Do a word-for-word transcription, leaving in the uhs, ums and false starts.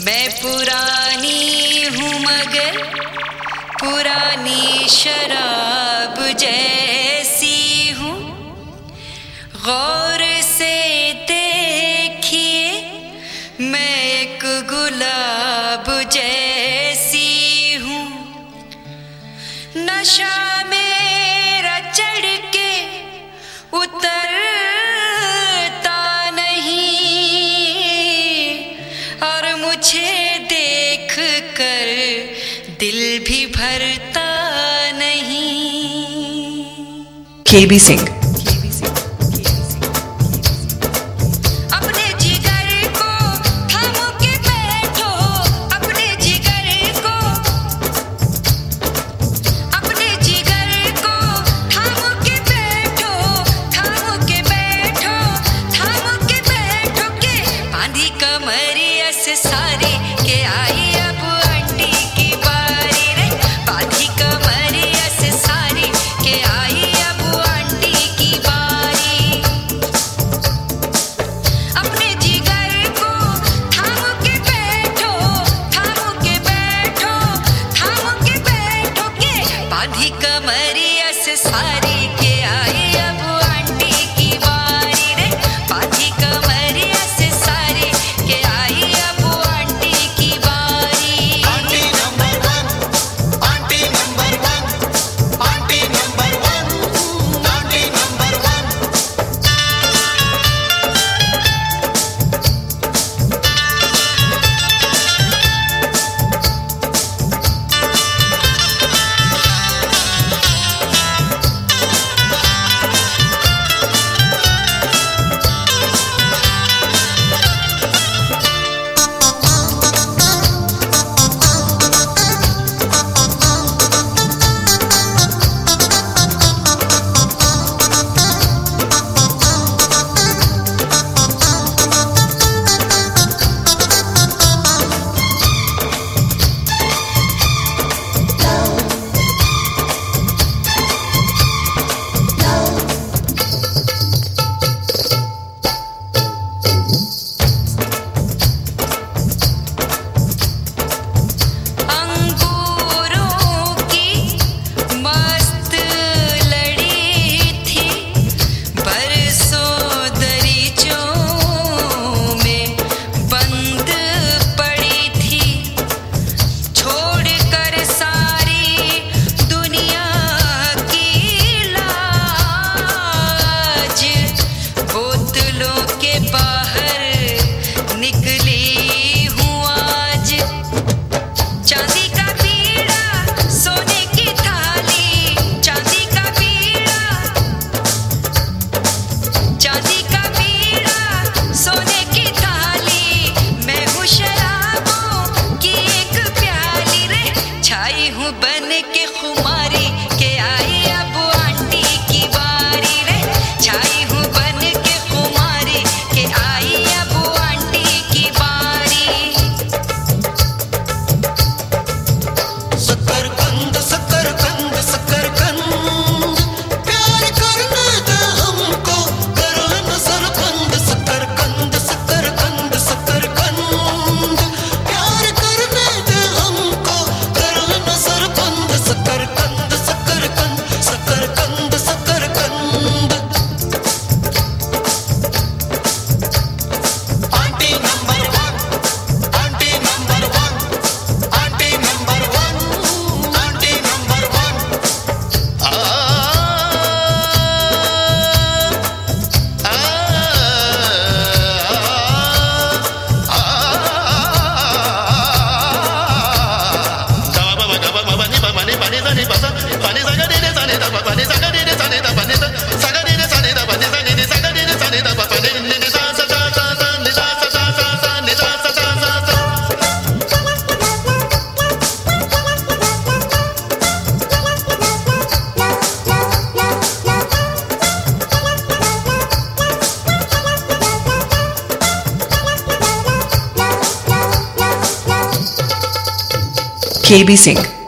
मैं पुरानी हूँ मगर पुरानी शराब जैसी हूँ। गौर से देखिए मैं एक गुलाब जैसी हूँ। नशा मेरा चढ़ के उतरता नहीं और मुझे देख कर दिल भी भरता नहीं। केबी सिंह। सारी के आई अब आंटी की बारी रे, बाधी कमरिया से सारी के आई अब आंटी की बारी। अपने जिगर को थाम के बैठो, थाम के बैठो, थाम के बैठो के बाधी कमरिया से सारी के आई अब आंटी की बारी रे, बाधी कमरिया से सारी के आई अब बन के खुमारी के आई अब आंटी की बारी रे, छाई हूँ बन के खुमारी के आई अब आंटी की बारी। शकरकंद शकरकंद शकरकंद प्यार करने दे हमको, करो नजरबंद। शकरकंद शकरकंद शकरकंद प्यार करने दे हमको, करो नजरबंद। शकरकंद शकरकंद शकरकंद शकरकंद aunty number one, aunty number one, aunty number one, aunty number one. आ आ केबी सिंह।